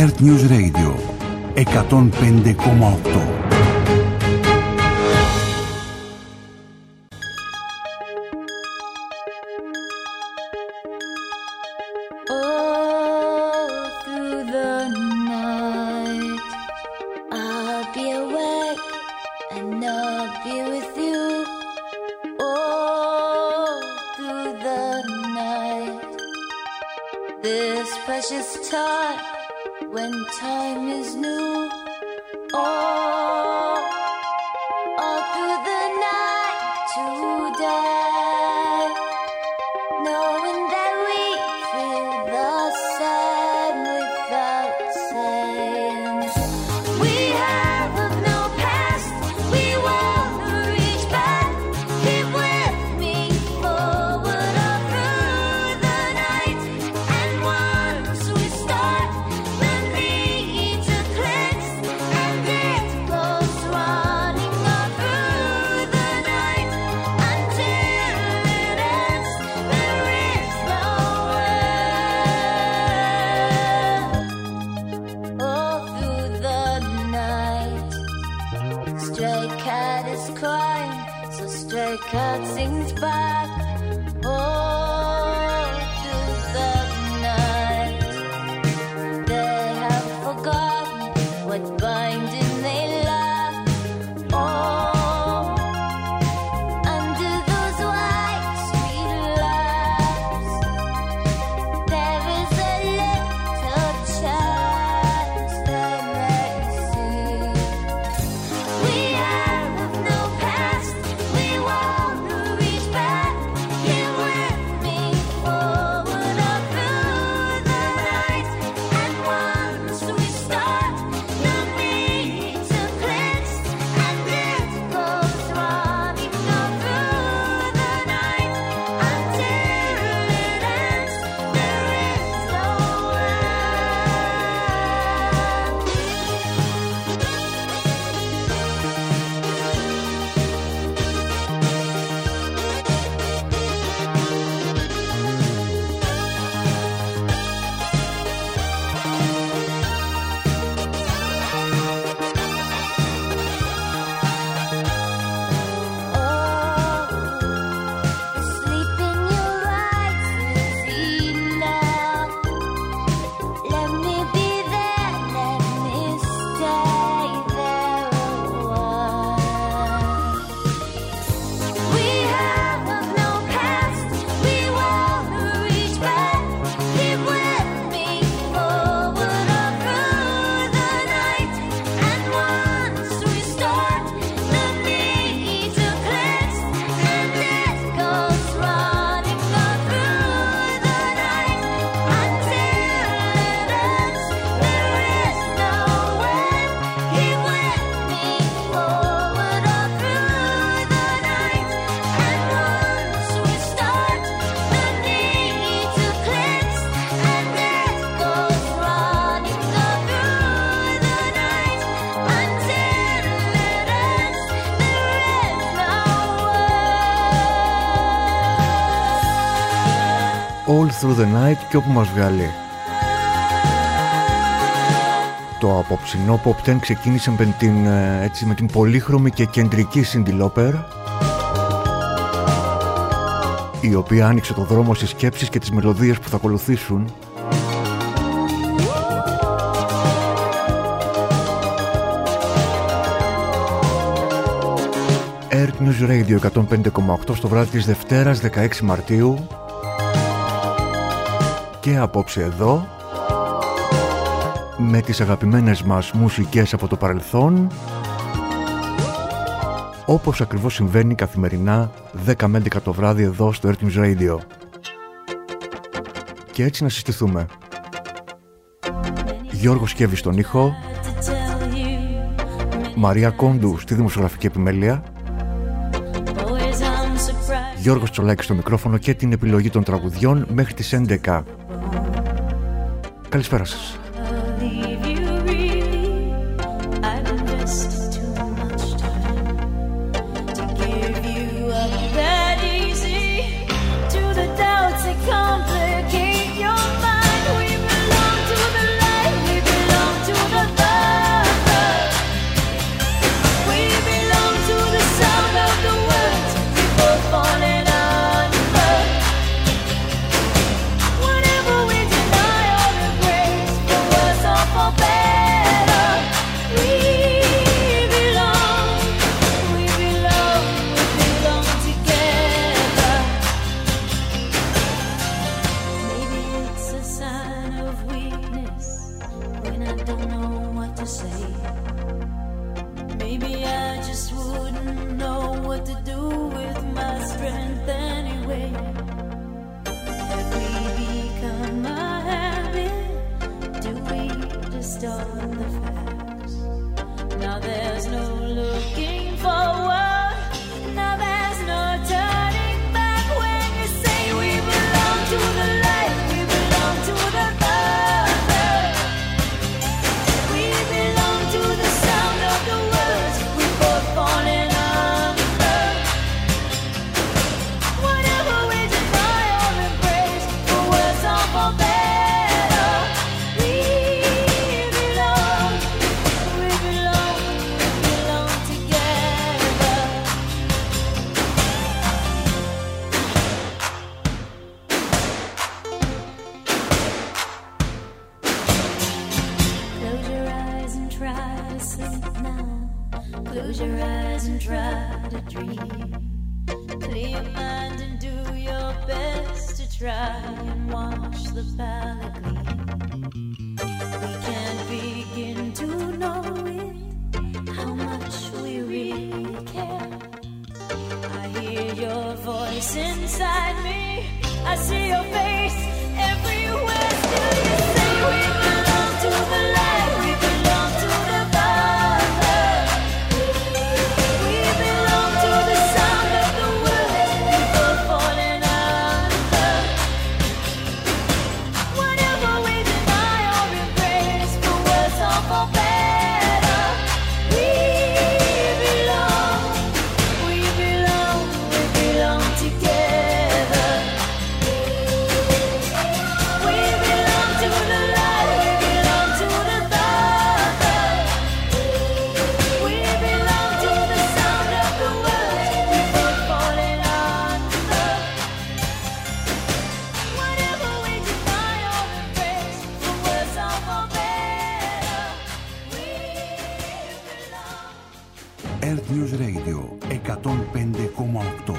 Earth News Radio 105,8. All Through the Night και όπου μας βγάλει. Το απόψινό Pop 10 ξεκίνησε με την πολύχρωμη και κεντρική Cyndi Lauper, η οποία άνοιξε το δρόμο στις σκέψεις και τις μελωδίες που θα ακολουθήσουν. Earth News Radio 105,8 στο βράδυ της Δευτέρας 16 Μαρτίου. Και απόψε εδώ με τις αγαπημένες μας μουσικές από το παρελθόν, όπως ακριβώς συμβαίνει καθημερινά 10 με 11 το βράδυ εδώ στο Earth News Radio. Και έτσι να συστηθούμε. Γιώργος Σκεύης στον ήχο, Μαρία Κόντου στη δημοσιογραφική επιμέλεια, Γιώργος Τσολάκης στο μικρόφωνο και την επιλογή των τραγουδιών μέχρι τις 11. Καλησπέρα σας. Complicate your mind. We belong to the light. We belong Earth News Radio 105,8.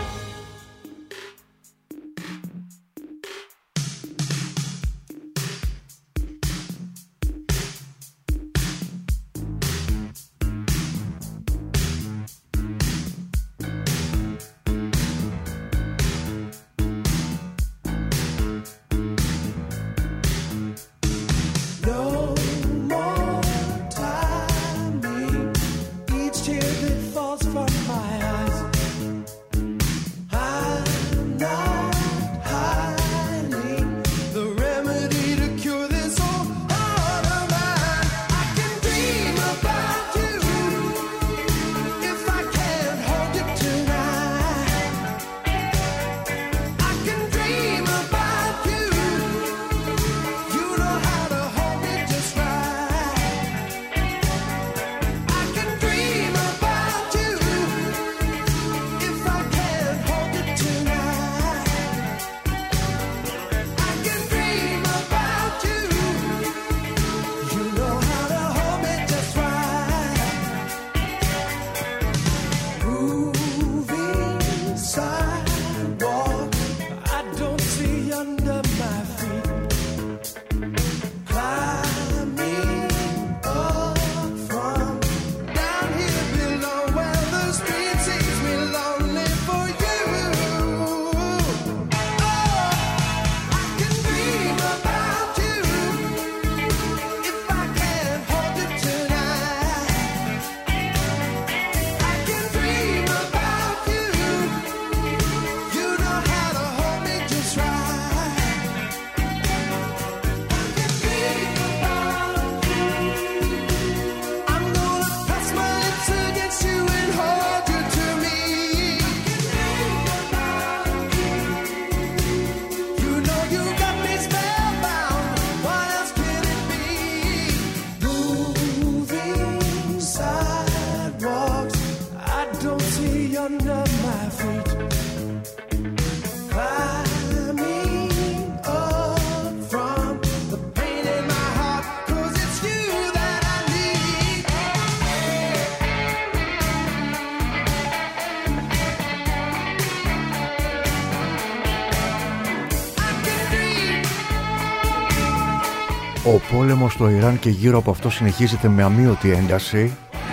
Ο πόλεμος στο Ιράν και γύρω από αυτό συνεχίζεται με αμείωτη ένταση,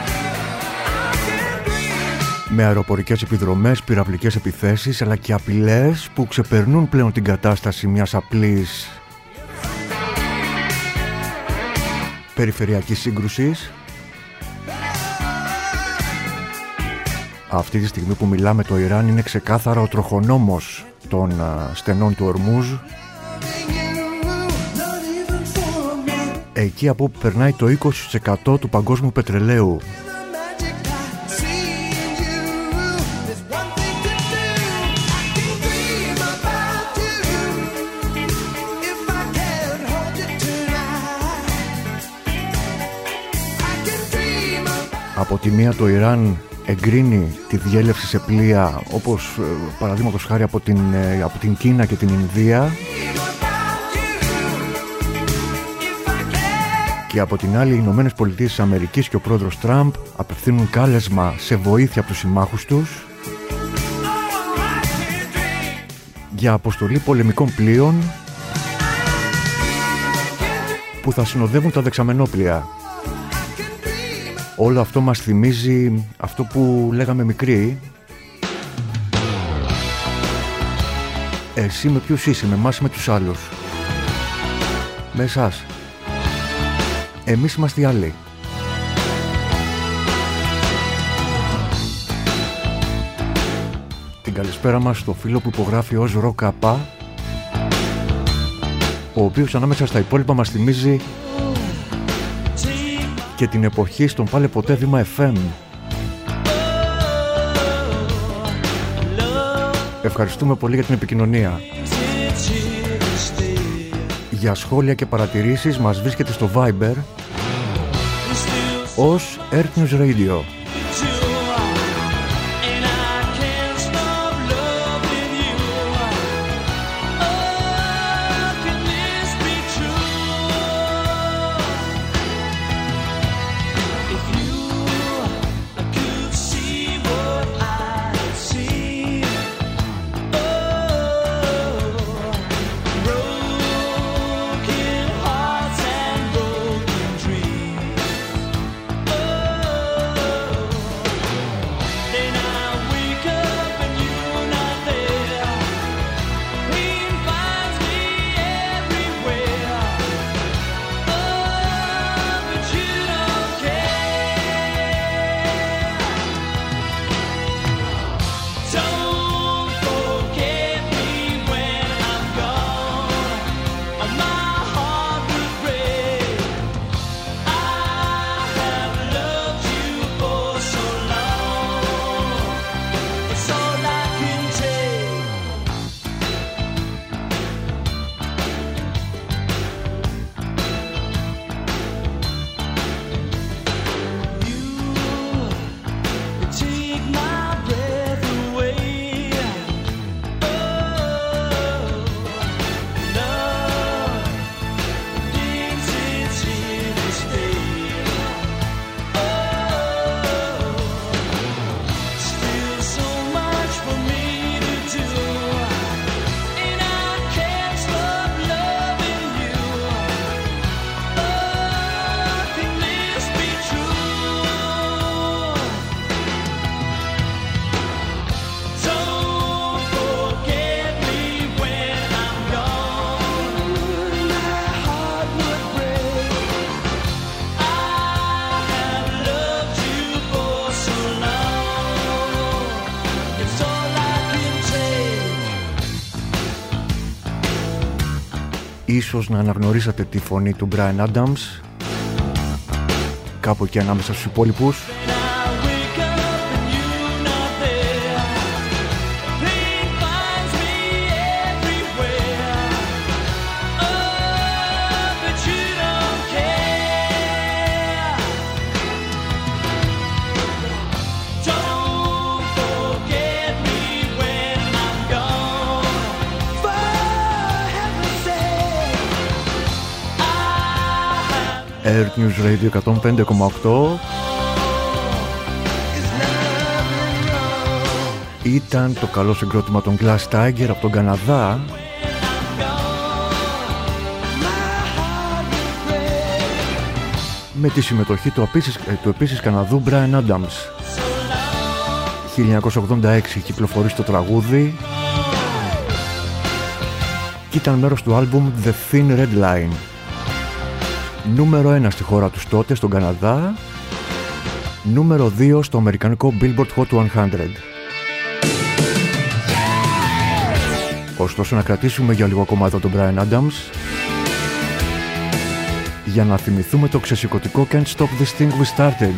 με αεροπορικές επιδρομές, πυραυλικές επιθέσεις αλλά και απειλές που ξεπερνούν πλέον την κατάσταση μιας απλής περιφερειακής σύγκρουσης. Αυτή τη στιγμή που μιλάμε, το Ιράν είναι ξεκάθαρα ο τροχονόμος των στενών του Ορμούζ. Εκεί από όπου περνάει το 20% του παγκόσμιου πετρελαίου. Από τη μία το Ιράν εγκρίνει τη διέλευση σε πλοία, όπως παραδείγματος χάρη από την Κίνα και την Ινδία, και από την άλλη οι Ηνωμένες Πολιτείες της Αμερικής και ο πρόεδρος Τραμπ απευθύνουν κάλεσμα σε βοήθεια από τους συμμάχους τους για αποστολή πολεμικών πλοίων που θα συνοδεύουν τα δεξαμενόπλια. Όλο αυτό μας θυμίζει αυτό που λέγαμε μικροί. Εσύ με ποιους είσαι, με εμάς ή με τους άλλους? Με εσάς. Εμείς είμαστε οι άλλοι. Την καλησπέρα μας στο φίλο που υπογράφει ως Ροκαπά, ο οποίος ανάμεσα στα υπόλοιπα μας θυμίζει και την εποχή στον Πάλε Ποτέ Βήμα FM. Ευχαριστούμε πολύ για την επικοινωνία. Για σχόλια και παρατηρήσεις μας βρίσκεται στο Viber ως Earth News Radio. Ίσως να αναγνωρίσατε τη φωνή του Bryan Adams κάπου εκεί ανάμεσα στους υπόλοιπους. Earth News Radio 105,8. Ήταν το καλό συγκρότημα των Glass Tiger από τον Καναδά, με τη συμμετοχή του επίσης Καναδού Bryan Adams. 1986 κυκλοφορεί το τραγούδι και ήταν μέρος του άλμπουμ The Thin Red Line. Νούμερο 1 στη χώρα τους τότε, στον Καναδά. Νούμερο 2 στο αμερικανικό Billboard Hot 100. Ωστόσο, να κρατήσουμε για λίγο ακόμα εδώ τον Bryan Adams για να θυμηθούμε το ξεσηκωτικό Can't Stop This Thing We Started.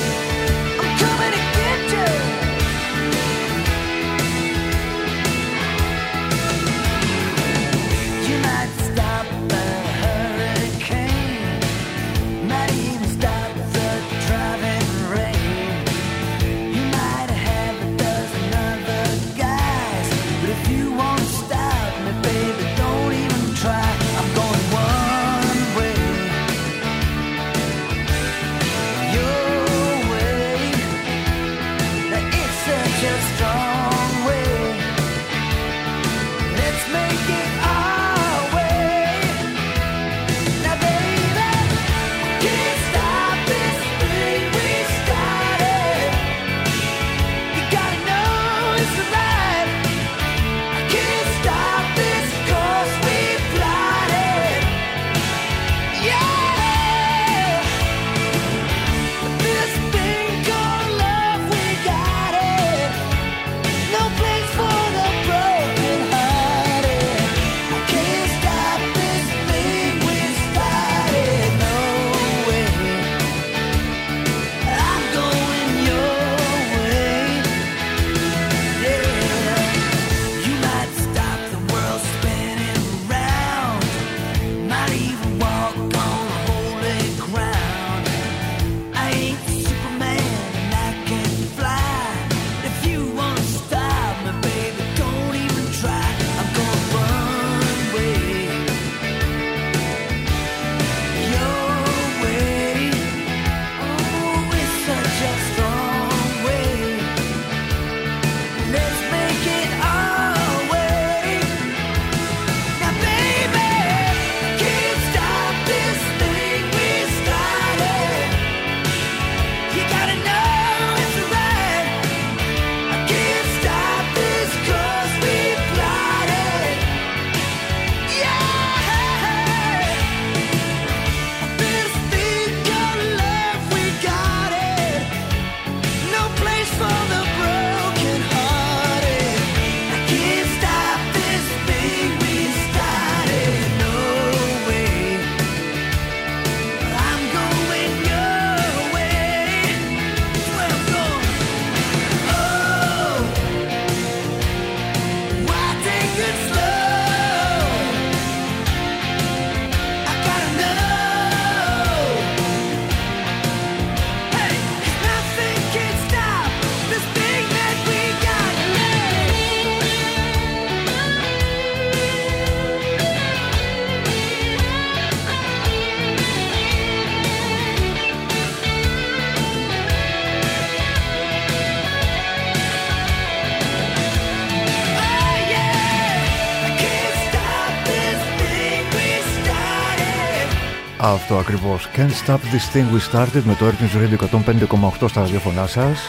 Αυτό ακριβώς. Can't Stop This Thing We Started με το Earth News Radio 105,8 στα ραδιόφωνά σας.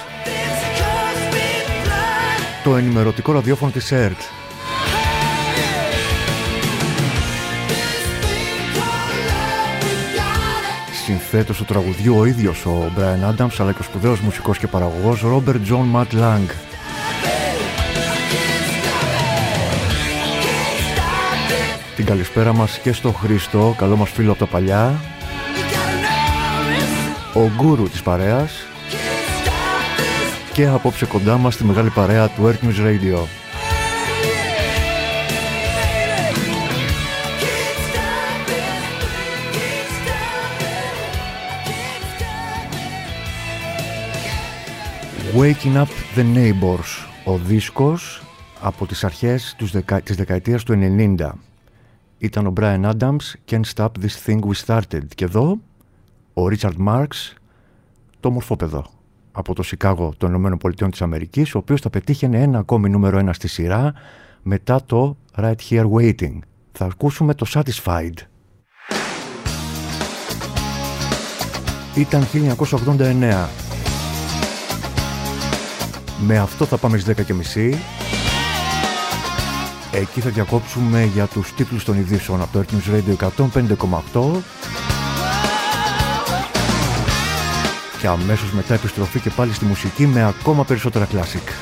Το ενημερωτικό ραδιόφωνο της ΕΡΤ. Συνθέτος του τραγουδιού ο ίδιος ο Bryan Adams, αλλά και ο σπουδαίος μουσικός και παραγωγός Robert John Matt Lang. Την καλησπέρα μας και στο Χρήστο, καλό μας φίλο από τα παλιά, ο γκούρου της παρέας, και απόψε κοντά μας τη μεγάλη παρέα του Earth News Radio. Waking Up the Neighbors, ο δίσκος από τις αρχές της δεκαετίας του 90. Ήταν ο Bryan Adams, Can't Stop This Thing We Started. Και εδώ ο Richard Marx, το μορφόπεδο από το Σικάγο των ΗΠΑ της Αμερικής, ο οποίος θα πετύχαινε ένα ακόμη νούμερο 1 στη σειρά μετά το Right Here Waiting. Θα ακούσουμε το Satisfied. Ήταν 1989. Με αυτό θα πάμε στις 10:30. Εκεί θα διακόψουμε για τους τίτλους των ειδήσεων από το Earth News Radio 105,8 και αμέσως μετά επιστροφή και πάλι στη μουσική με ακόμα περισσότερα classic.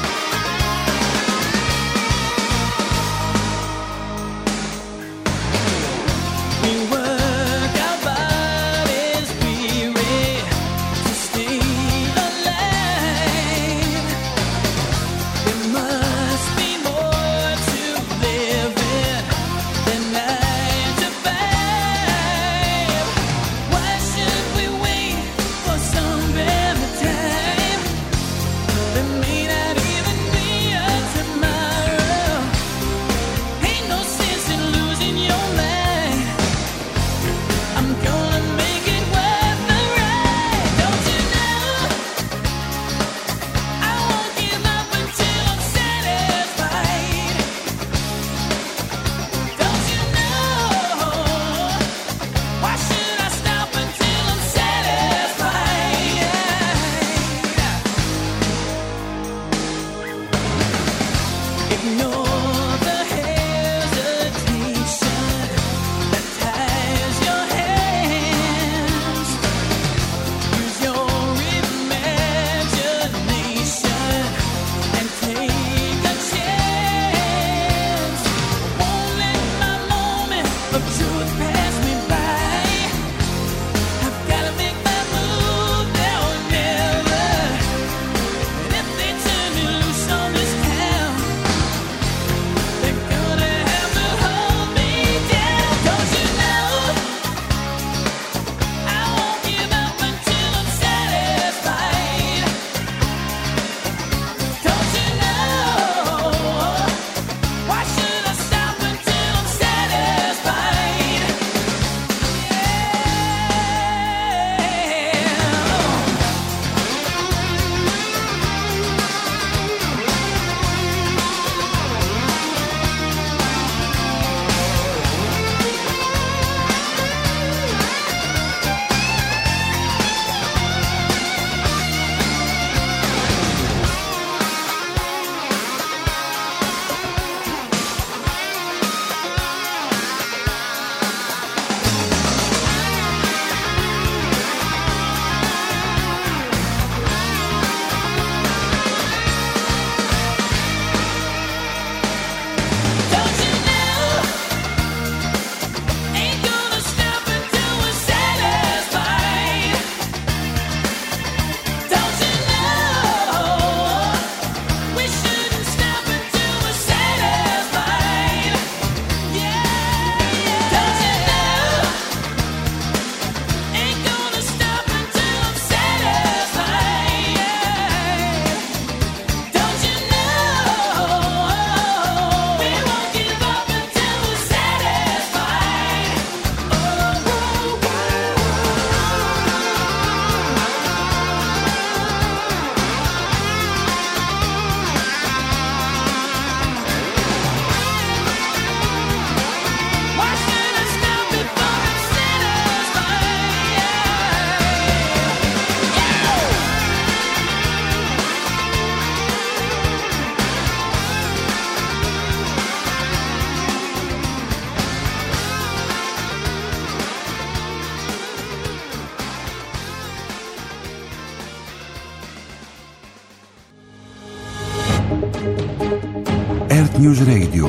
News Radio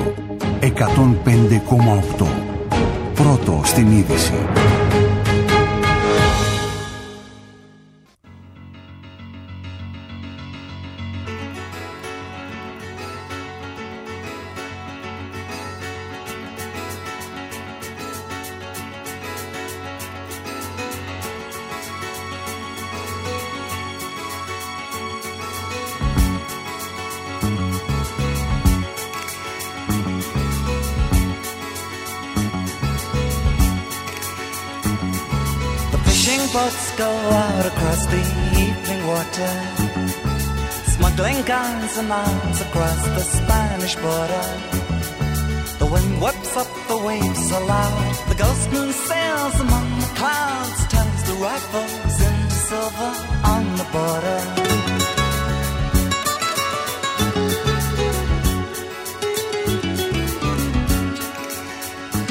105,8. Πρώτο στην είδηση. Boats go out across the evening water, smuggling guns and arms across the Spanish border. The wind whips up the waves so loud, the ghost moon sails among the clouds, turns the rifles into silver on the border.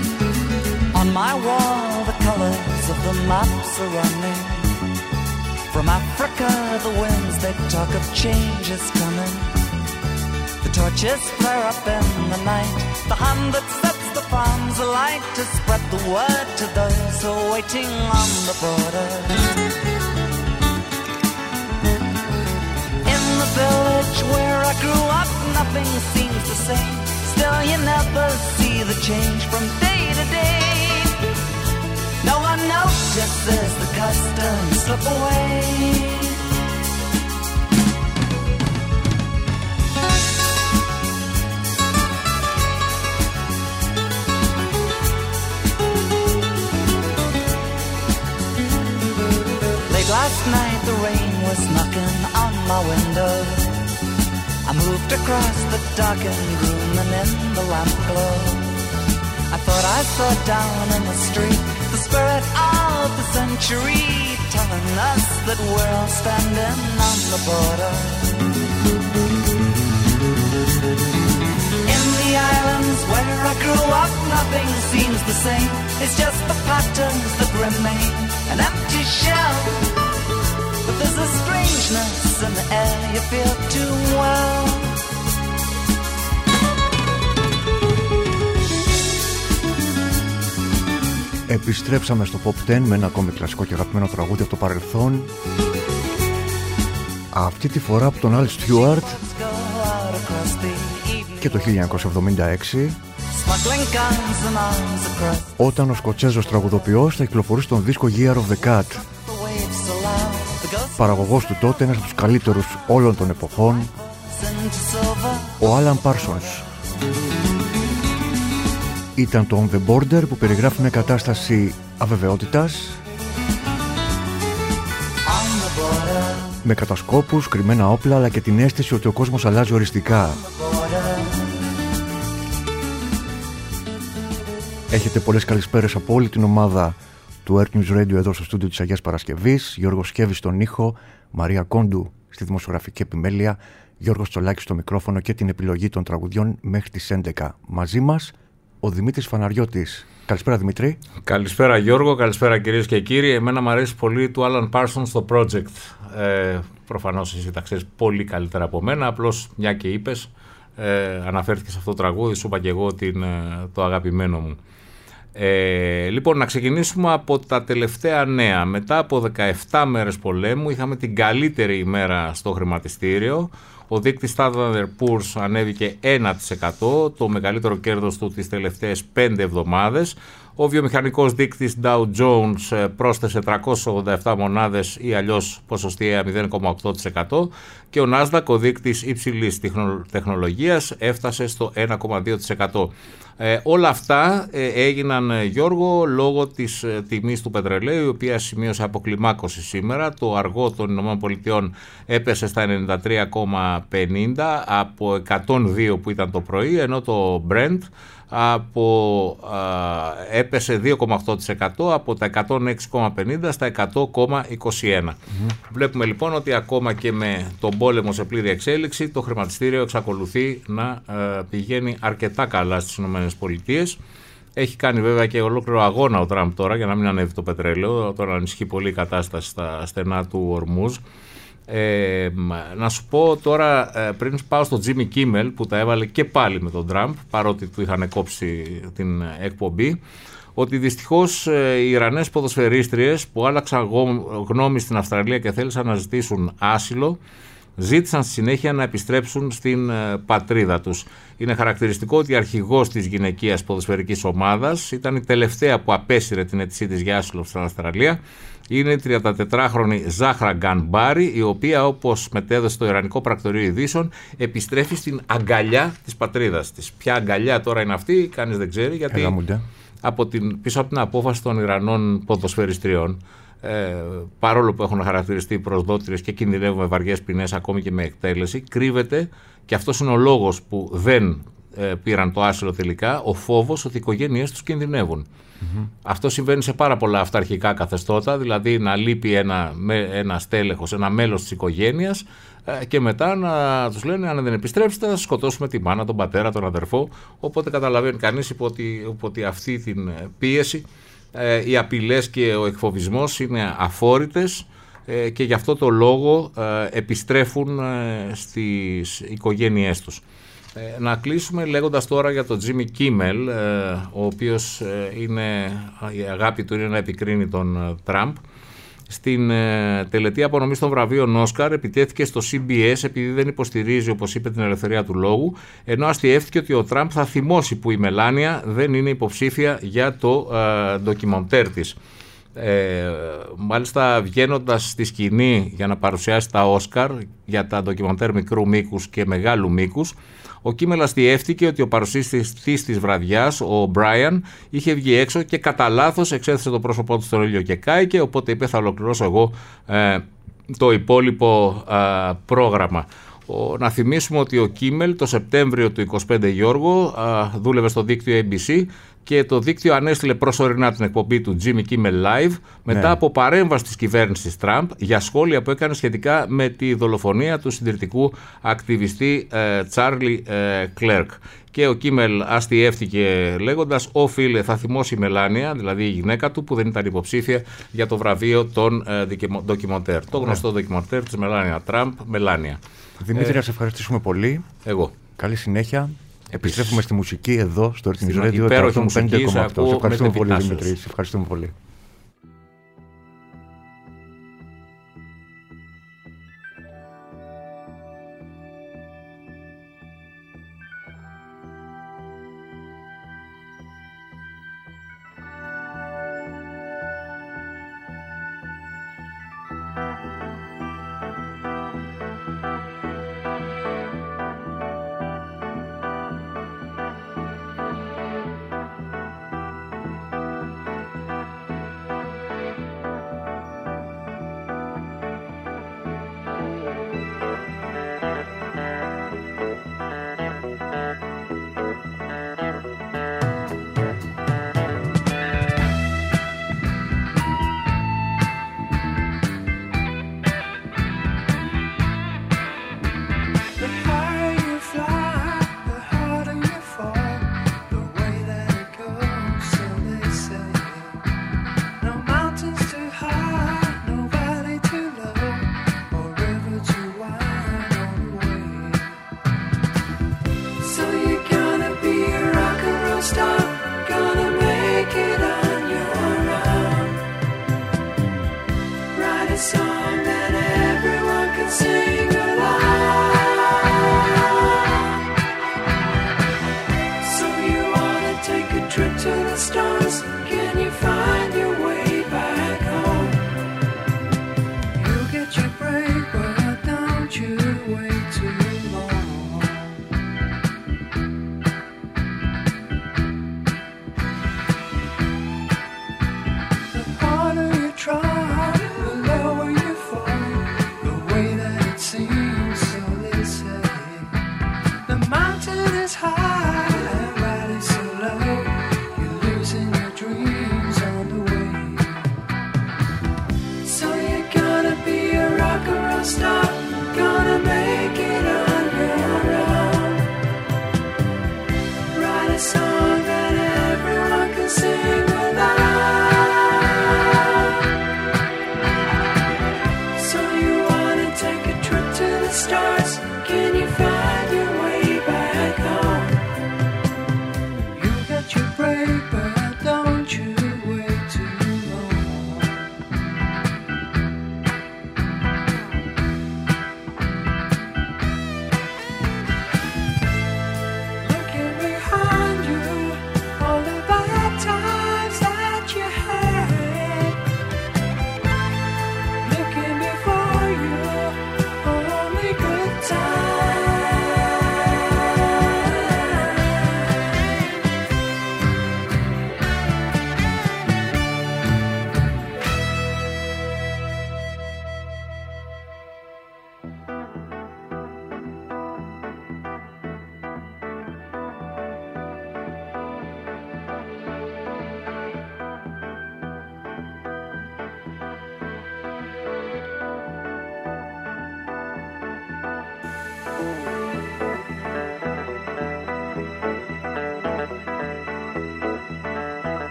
On my wall the colors of the maps are running, From Africa, the winds, they talk of change is coming. The torches flare up in the night. The hand that sets the palms alight to spread the word to those who are waiting on the border. In the village where I grew up, nothing seems the same. Still you never see the change from day to day. No one notices the customs slip away. Late last night the rain was knocking on my window. I moved across the darkened room and in the lamp glow I thought I saw down in the street the spirit of the century, telling us that we're all standing on the border. In the islands where I grew up, nothing seems the same. It's just the patterns that remain, an empty shell. But there's a strangeness in the air you feel too well. Επιστρέψαμε στο Pop 10 με ένα ακόμη κλασικό και αγαπημένο τραγούδι από το παρελθόν. Αυτή τη φορά από τον Al Stewart και το 1976, όταν ο Σκοτσέζος τραγουδοποιός θα κυκλοφορήσει τον δίσκο Year of the Cat. Παραγωγός του τότε, ένας από τους καλύτερους όλων των εποχών, ο Alan Parsons. Ήταν το On The Border που περιγράφει μια κατάσταση αβεβαιότητας, με κατασκόπους, κρυμμένα όπλα, αλλά και την αίσθηση ότι ο κόσμος αλλάζει οριστικά. Έχετε πολλές καλησπέρες από όλη την ομάδα του Earth News Radio εδώ στο στούντιο της Αγίας Παρασκευής. Γιώργος Σκεύης στον ήχο, Μαρία Κόντου στη δημοσιογραφική επιμέλεια, Γιώργος Τσολάκης στο μικρόφωνο και την επιλογή των τραγουδιών μέχρι τις 11. Μαζί μας ο Δημήτρης Φαναριώτης. Καλησπέρα Δημήτρη. Καλησπέρα Γιώργο, καλησπέρα κυρίες και κύριοι. Εμένα μου αρέσει πολύ του Alan Parsons το project. Προφανώς εσύ τα ξέρεις πολύ καλύτερα από μένα, απλώς μια και είπες, αναφέρθηκε σε αυτό το τραγούδι, σου είπα και εγώ το αγαπημένο μου. Λοιπόν, να ξεκινήσουμε από τα τελευταία νέα. Μετά από 17 μέρες πολέμου είχαμε την καλύτερη ημέρα στο χρηματιστήριο. Ο δείκτης Standard & Poor's ανέβηκε 1%, το μεγαλύτερο κέρδος του τις τελευταίες 5 εβδομάδες. Ο βιομηχανικός δείκτης Dow Jones πρόσθεσε 387 μονάδες ή αλλιώς ποσοστιαία 0,8% και ο Nasdaq, ο δείκτης υψηλής τεχνολογίας, έφτασε στο 1,2%. Όλα αυτά έγιναν, Γιώργο, λόγω της τιμής του πετρελαίου, η οποία σημείωσε αποκλιμάκωση σήμερα. Το αργό των ΗΠΑ έπεσε στα 93,50 από 102 που ήταν το πρωί, ενώ το Brent έπεσε 2,8% από τα 106,50 στα 100,21. Βλέπουμε λοιπόν ότι ακόμα και με τον πόλεμο σε πλήρη εξέλιξη, το χρηματιστήριο εξακολουθεί να πηγαίνει αρκετά καλά στις ΗΠΑ. Έχει κάνει βέβαια και ολόκληρο αγώνα ο Τραμπ τώρα για να μην ανέβει το πετρέλαιο. Τώρα ανησυχεί πολύ η κατάσταση στα στενά του Ορμούζ. Να σου πω τώρα, πριν πάω στο Jimmy Kimmel που τα έβαλε και πάλι με τον Τραμπ, παρότι του είχαν κόψει την εκπομπή, ότι δυστυχώς οι Ιρανές ποδοσφαιρίστριες που άλλαξαν γνώμη στην Αυστραλία και θέλησαν να ζητήσουν άσυλο, ζήτησαν στη συνέχεια να επιστρέψουν στην πατρίδα τους. Είναι χαρακτηριστικό ότι η αρχηγός της γυναικείας ποδοσφαιρικής ομάδας ήταν η τελευταία που απέσυρε την αίτησή της για άσυλο στην Αυστραλία. Είναι η 34χρονη Ζάχρα Γκανμπάρη, η οποία, όπως μετέδωσε το Ιρανικό Πρακτορείο Ειδήσεων, επιστρέφει στην αγκαλιά της πατρίδας της. Ποια αγκαλιά τώρα είναι αυτή, κανείς δεν ξέρει, γιατί πίσω από την απόφαση των Ιρανών ποδοσφαιριστριών, παρόλο που έχουν χαρακτηριστεί προσδότηρες και κινδυνεύουν με βαριές ποινές ακόμη και με εκτέλεση, κρύβεται, και αυτός είναι ο λόγος που δεν πήραν το άσυλο τελικά, ο φόβος ότι οι οικογένειές τους κινδυνεύουν. Αυτό συμβαίνει σε πάρα πολλά αυταρχικά καθεστώτα, δηλαδή να λείπει ένα στέλεχος, ένα μέλος της οικογένειας, και μετά να τους λένε αν δεν επιστρέψετε θα σκοτώσουμε τη μάνα, τον πατέρα, τον αδερφό. Οπότε καταλαβαίνει κανείς ότι αυτή την πίεση, οι απειλές και ο εκφοβισμός είναι αφόρητες και γι' αυτό το λόγο επιστρέφουν στις οικογένειές τους. Να κλείσουμε λέγοντας τώρα για τον Jimmy Kimmel, ο οποίος η αγάπη του είναι να επικρίνει τον Τραμπ. Στην τελετή απονομής των βραβείων Όσκαρ επιτέθηκε στο CBS επειδή δεν υποστηρίζει, όπως είπε, την ελευθερία του λόγου, ενώ αστιεύτηκε ότι ο Τραμπ θα θυμώσει που η Μελάνια δεν είναι υποψήφια για το ντοκιμαντέρ της. Μάλιστα, βγαίνοντας στη σκηνή για να παρουσιάσει τα Όσκαρ για τα ντοκιμαντέρ μικρού μήκους και μεγάλου μήκους, ο Κίμελ αστιεύτηκε ότι ο παρουσιαστής της βραδιάς, ο Μπράιαν, είχε βγει έξω και κατά λάθος εξέθεσε το πρόσωπό του στον ήλιο και κάηκε, οπότε είπε θα ολοκληρώσω εγώ το υπόλοιπο πρόγραμμα. Να θυμίσουμε ότι ο Κίμελ το Σεπτέμβριο του 25, Γιώργο, δούλευε στο δίκτυο ABC και το δίκτυο ανέστειλε προσωρινά την εκπομπή του Jimmy Kimmel Live μετά από παρέμβαση της κυβέρνησης Τραμπ για σχόλια που έκανε σχετικά με τη δολοφονία του συντηρητικού ακτιβιστή Τσάρλι Κλέρκ. Και ο Κίμελ αστιεύτηκε λέγοντας: «Ω φίλε, θα θυμώσει η Μελάνια», δηλαδή η γυναίκα του που δεν ήταν υποψήφια για το βραβείο των ντοκιμαντέρ. Το γνωστό ντοκιμαντέρ της Μελάνια Τραμπ, Μελάνια. Δημήτρη, να σε ευχαριστήσουμε πολύ. Εγώ. Καλή συνέχεια. Επιστρέφουμε στη μουσική εδώ στο Earth News Radio 105,8. Σε ευχαριστούμε πολύ, Δημήτρη. Σε ευχαριστούμε πολύ.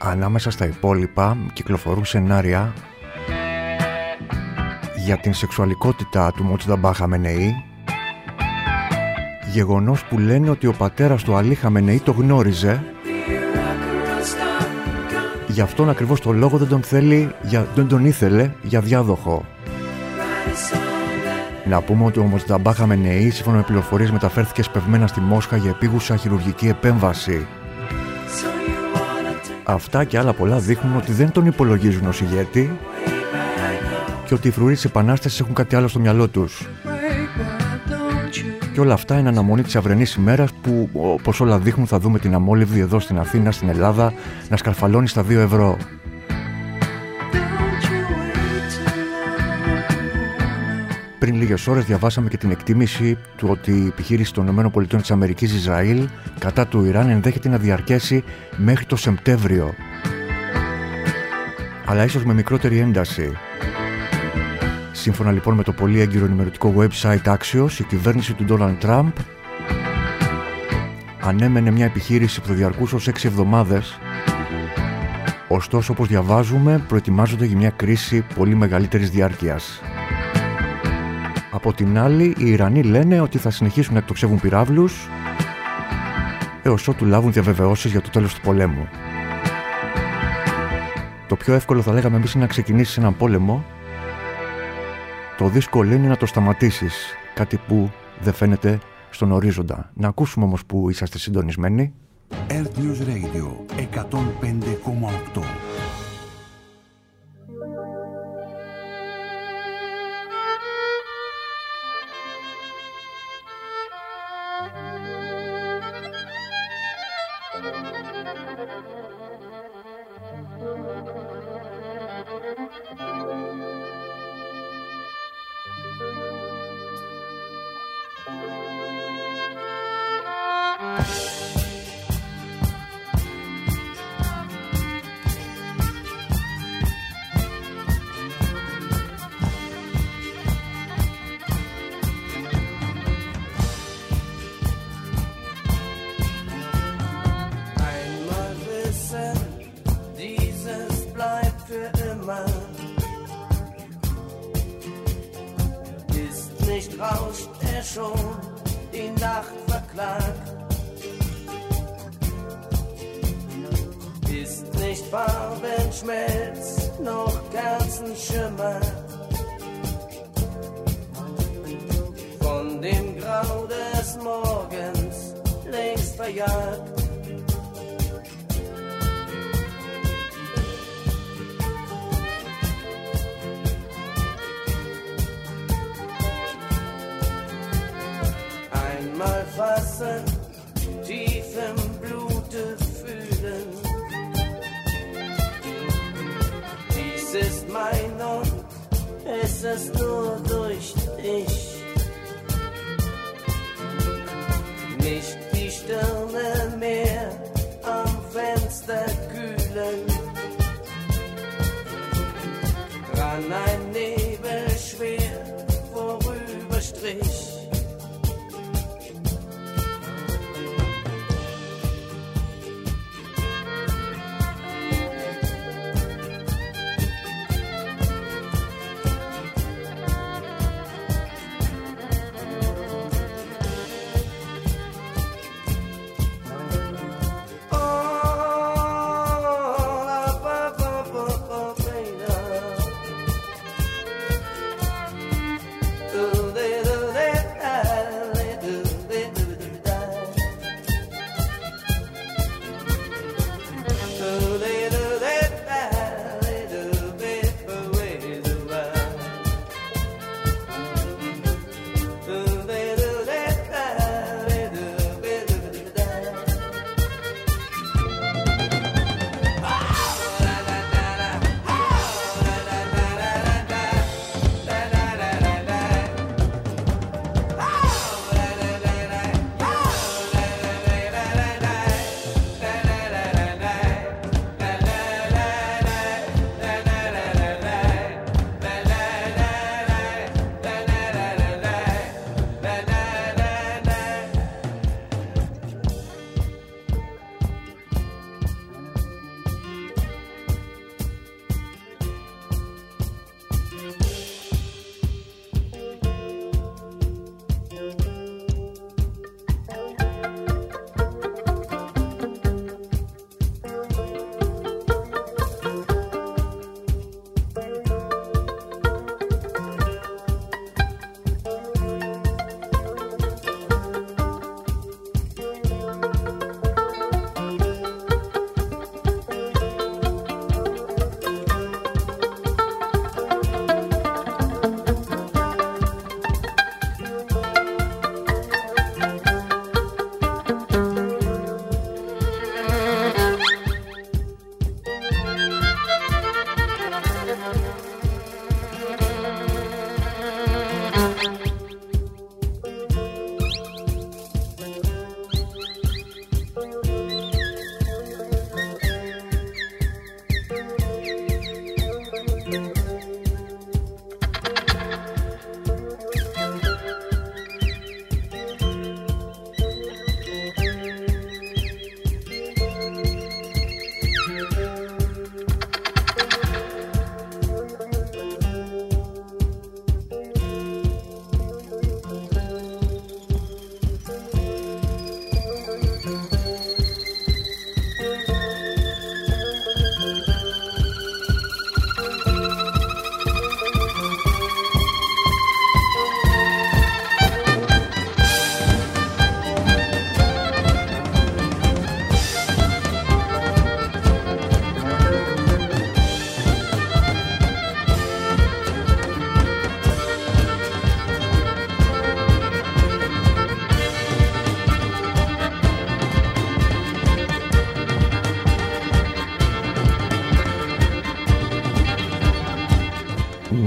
ανάμεσα στα υπόλοιπα κυκλοφορούν σενάρια για την σεξουαλικότητα του Μοτζταμπά Χαμενεή, γεγονός που λένε ότι ο πατέρας του Αλή Χαμενεή το γνώριζε. Γι' αυτόν ακριβώς το λόγο δεν τον ήθελε για διάδοχο. Να πούμε ότι ο Μοτζταμπά Χαμενεή, σύμφωνα με πληροφορίες, μεταφέρθηκε σπευμένα στη Μόσχα για επίγουσα χειρουργική επέμβαση. Αυτά και άλλα πολλά δείχνουν ότι δεν τον υπολογίζουν ως ηγέτη και ότι οι φρουροί της Επανάστασης έχουν κάτι άλλο στο μυαλό τους. Και όλα αυτά είναι αναμονή της αυρενής ημέρας που, όπως όλα δείχνουν, θα δούμε την αμόλυβδη εδώ στην Αθήνα, στην Ελλάδα, να σκαρφαλώνει στα 2 ευρώ. Πριν λίγες ώρες διαβάσαμε και την εκτίμηση του ότι η επιχείρηση των ΗΠΑ Ισραήλ κατά του Ιράν ενδέχεται να διαρκέσει μέχρι το Σεπτέμβριο. Αλλά ίσως με μικρότερη ένταση. Σύμφωνα λοιπόν με το πολύ έγκυρο ενημερωτικό website Axios, η κυβέρνηση του Ντόναλντ Τραμπ ανέμενε μια επιχείρηση που θα διαρκούσε ως 6 εβδομάδες. Ωστόσο, όπως διαβάζουμε, προετοιμάζονται για μια κρίση πολύ μεγαλύτερης διάρκειας. Από την άλλη, οι Ιρανοί λένε ότι θα συνεχίσουν να εκτοξεύουν πυράβλους έως ότου λάβουν διαβεβαιώσεις για το τέλος του πολέμου. Το πιο εύκολο, θα λέγαμε εμείς, είναι να ξεκινήσεις έναν πόλεμο. Το δύσκολο είναι να το σταματήσεις, κάτι που δεν φαίνεται στον ορίζοντα. Να ακούσουμε όμως που είσαστε συντονισμένοι. Earth News Radio 105,8.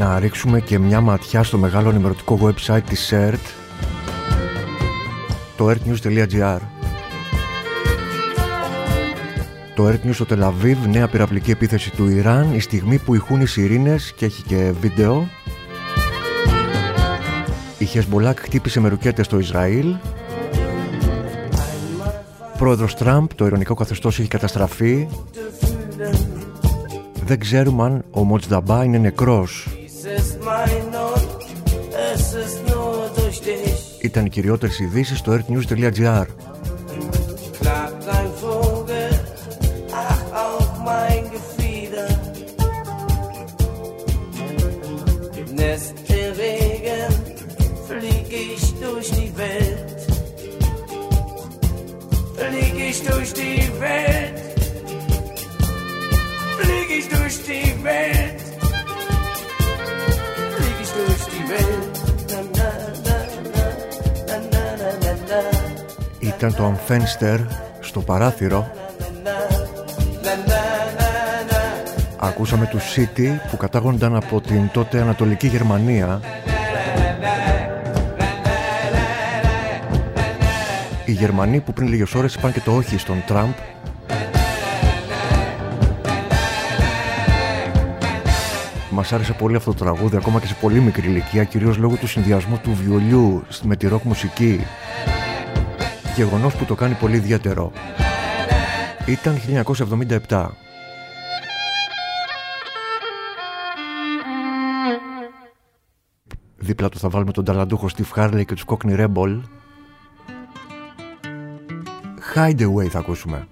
να ρίξουμε και μια ματιά στο μεγάλο ενημερωτικό website της ΕΡΤ, το ertnews.gr. Το Earth News στο Τελαβίβ, νέα πυραυλική επίθεση του Ιράν, η στιγμή που ηχούν οι σιρήνες, και έχει και βίντεο. Η Χεσμπολάκ χτύπησε με ρουκέτες στο Ισραήλ. Πρόεδρος Τραμπ, το ειρωνικό καθεστώς έχει καταστραφεί. Δεν ξέρουμε αν ο Μοτζνταμπά είναι νεκρός. Ήταν οι κυριότερες ειδήσεις στο earthnews.gr. Durch die Welt, flieg ich durch die Welt, flieg ich durch die Welt. Na, na, na, na, na, na, na, na. Ήταν το αμφένστερ στο παράθυρο. Ακούσαμε τους City που κατάγονταν από την τότε Ανατολική Γερμανία. Οι Γερμανοί που πριν λίγες ώρες είπαν και το όχι στον Τραμπ. Μας άρεσε πολύ αυτό το τραγούδι, ακόμα και σε πολύ μικρή ηλικία, κυρίως λόγω του συνδυασμού του βιολιού με τη ροκ μουσική. Γεγονός που το κάνει πολύ ιδιαίτερο. Ήταν 1977. Δίπλα του θα βάλουμε τον ταλαντούχο Steve Harley και τους Cockney Rebel. Hideaway θα ακούσουμε.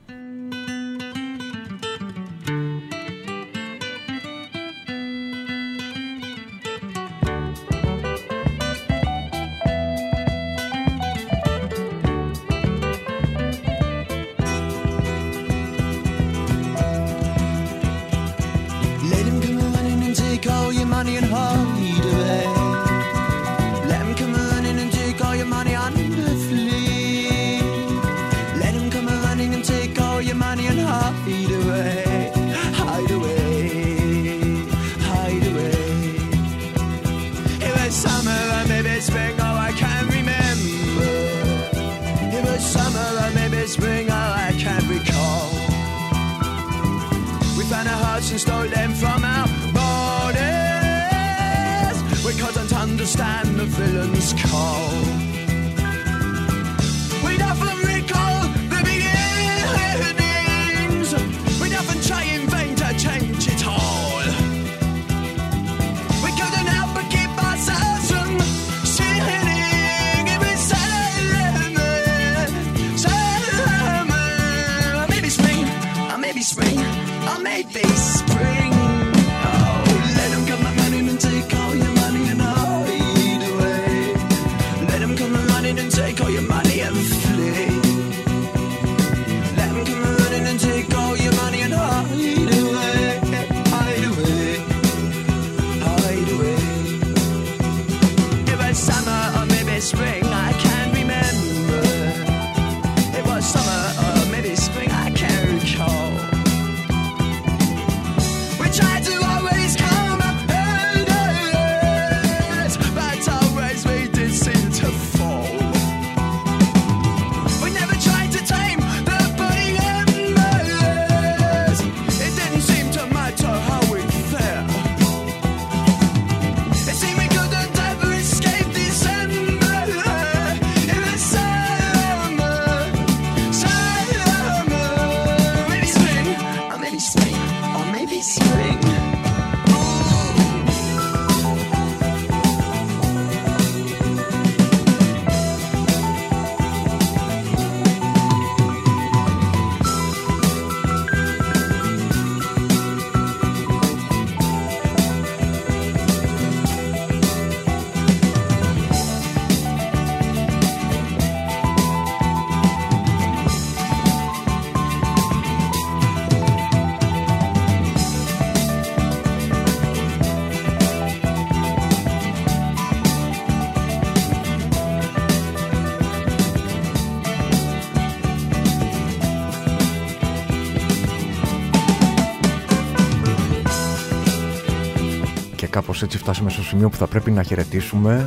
κάπως έτσι φτάσαμε στο σημείο που θα πρέπει να χαιρετήσουμε.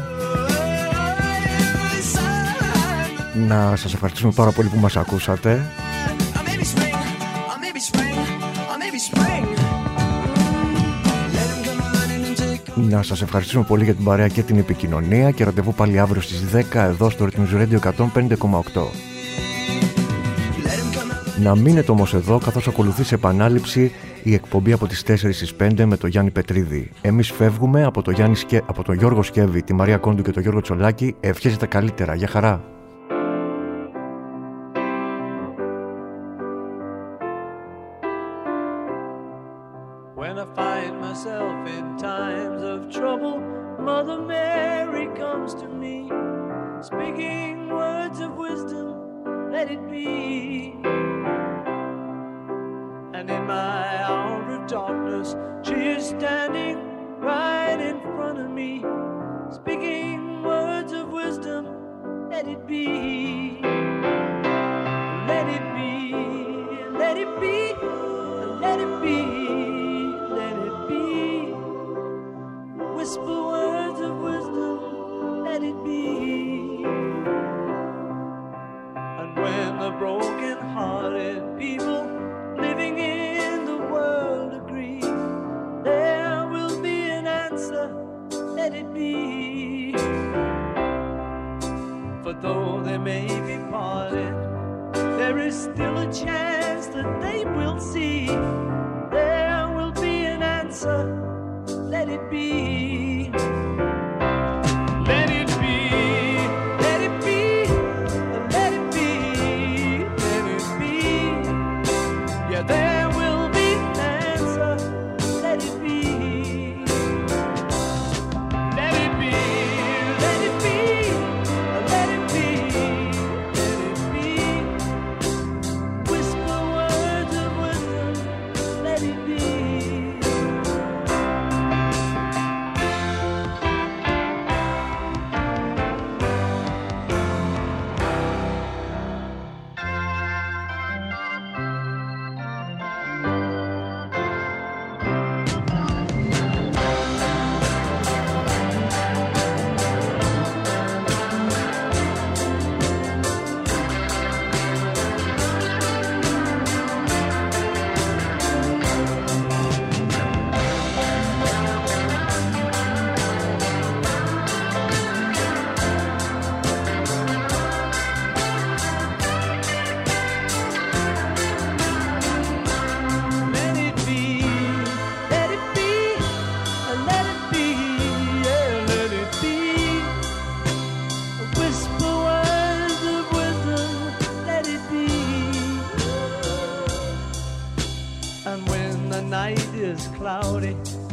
Να σας ευχαριστήσουμε πάρα πολύ που μας ακούσατε. Να σας ευχαριστήσουμε πολύ για την παρέα και την επικοινωνία και ραντεβού πάλι αύριο στις 10 εδώ στο Rhythm Radio 105,8. Να μείνετε όμως εδώ καθώς ακολουθεί σε επανάληψη η εκπομπή από τις 4 στις 5 με τον Γιάννη Πετρίδη. Εμείς φεύγουμε από τον Γιώργο Σκεύη, τη Μαρία Κόντου και τον Γιώργο Τσολάκη. Ευχέστε τα καλύτερα. Γεια χαρά. Cloudy